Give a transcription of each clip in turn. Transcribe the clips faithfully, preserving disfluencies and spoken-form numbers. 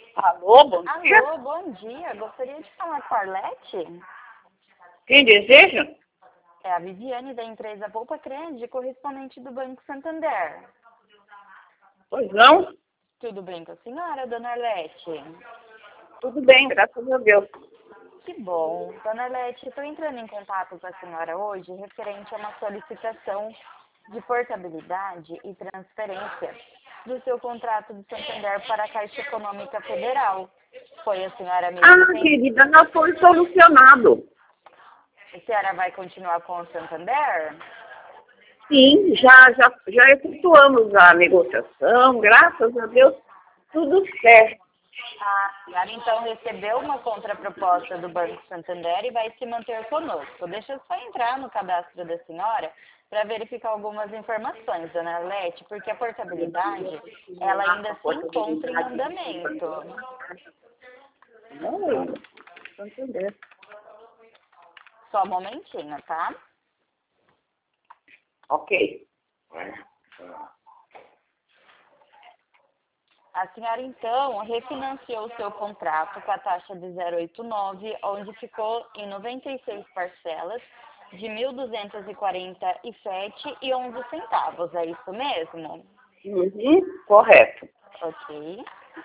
Alô, bom dia. Alô, bom dia. Gostaria de falar com a Arlete? Quem deseja? É a Viviane da empresa Poupa Crédito, correspondente do Banco Santander. Pois não? Tudo bem com a senhora, dona Arlete? Tudo bem, graças a Deus. Que bom. Dona Arlete, estou entrando em contato com a senhora hoje referente a uma solicitação de portabilidade e transferência do seu contrato de Santander para a Caixa Econômica Federal. Foi a senhora mesmo Ah, quem... querida, já foi solucionado. A senhora vai continuar com o Santander? Sim, já, já, já efetuamos a negociação, graças a Deus, tudo certo. A senhora então recebeu uma contraproposta do Banco Santander e vai se manter conosco. Deixa eu só entrar no cadastro da senhora para verificar algumas informações, dona Arlete, porque a portabilidade, ela ainda se encontra em andamento. Não, Santander. Só um momentinho, tá? Ok. A senhora, então, refinanciou o seu contrato com a taxa de zero vírgula oitenta e nove, onde ficou em noventa e seis parcelas de mil duzentos e quarenta e sete reais e onze centavos. É isso mesmo? Uhum, correto. Ok.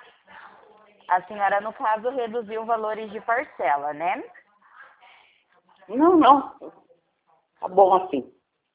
A senhora, no caso, reduziu valores de parcela, né? Não, não. Tá bom assim.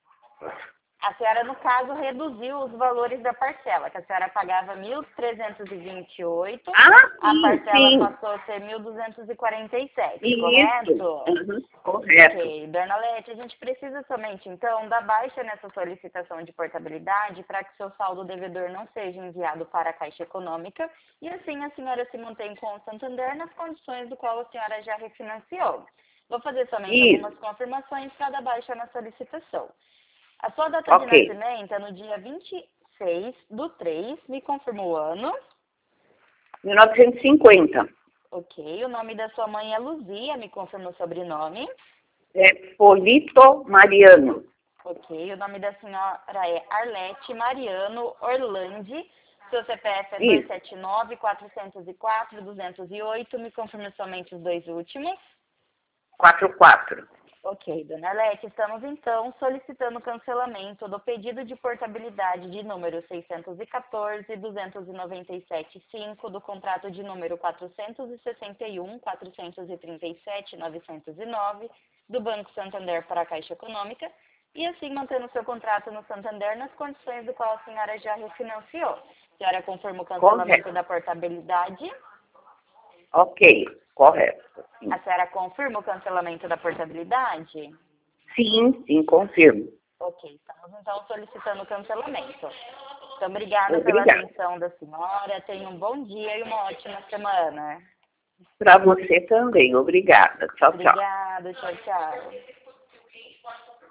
A senhora, no caso, reduziu os valores da parcela, que a senhora pagava mil trezentos e vinte e oito reais, Ah, a sim, parcela sim. passou a ser mil duzentos e quarenta e sete reais, Isso. correto? Uhum, correto. Ok, dona Lete, a gente precisa somente, então, da baixa nessa solicitação de portabilidade para que seu saldo devedor não seja enviado para a Caixa Econômica e assim a senhora se mantém com o Santander nas condições do qual a senhora já refinanciou. Vou fazer somente Isso. algumas confirmações para dar baixa na solicitação. A sua data de Ok. nascimento é no dia vinte e seis do três, me confirma o ano. mil novecentos e cinquenta. Ok, o nome da sua mãe é Luzia, me confirma o sobrenome. É Polito Mariano. Ok, o nome da senhora é Arlete Mariano Orlandi. Seu C P F é dois Isso. sete nove, quatro zero quatro, dois zero oito. Me confirma somente os dois últimos. quatro quatro. Ok, dona Arlete, estamos então solicitando o cancelamento do pedido de portabilidade de número seiscentos e quatorze, duzentos e noventa e sete, cinco, do contrato de número quatrocentos e sessenta e um, quatrocentos e trinta e sete, novecentos e nove, do Banco Santander para a Caixa Econômica, e assim mantendo seu contrato no Santander nas condições do qual a senhora já refinanciou. A senhora confirma o cancelamento Correto. da portabilidade? Ok, correto. Sim, A senhora confirma o cancelamento da portabilidade? sim, sim, confirmo. Ok, estamos então solicitando o cancelamento. Muito obrigada pela Obrigada. atenção da senhora. Tenha um bom dia e uma ótima semana. Para você também, obrigada. Tchau, tchau. Obrigada, tchau, tchau.